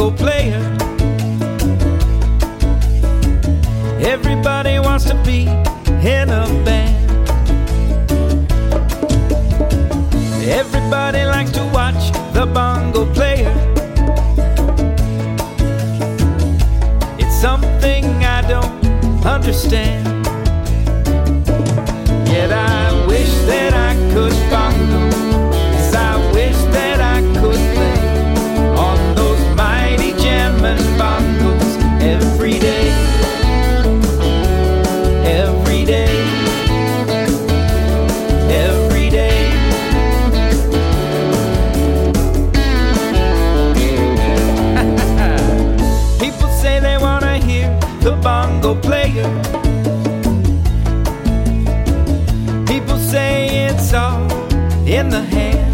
bongo player. Everybody wants to be in a band. Everybody likes to watch the bongo player. It's something I don't understand. Yet I wish that I could bongo. Yes, I wish that I could play on those mighty jammin' bongos every day. Every day. Every day. People say they wanna hear the bongo player. People say it's all in the hand.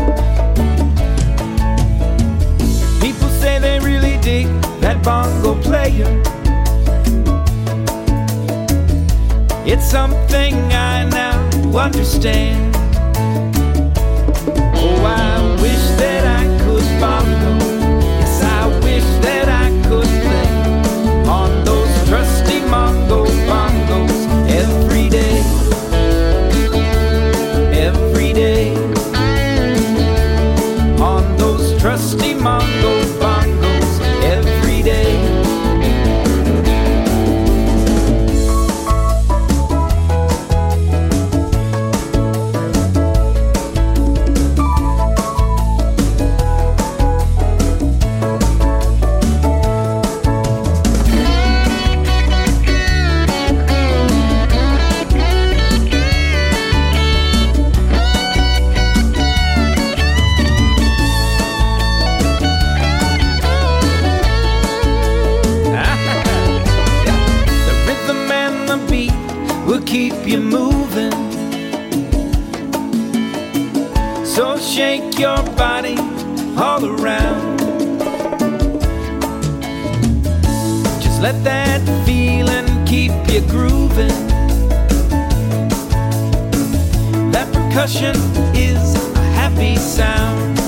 People say they really dig that bongo player. It's something I now understand. Oh, I wish that I could bongo. Yes, I wish that I could play on those trusty Mongo bongos every day. Every day. On those trusty Mongo bongos every day. Keep you moving, so shake your body all around. Just let that feeling keep you grooving. That percussion is a happy sound.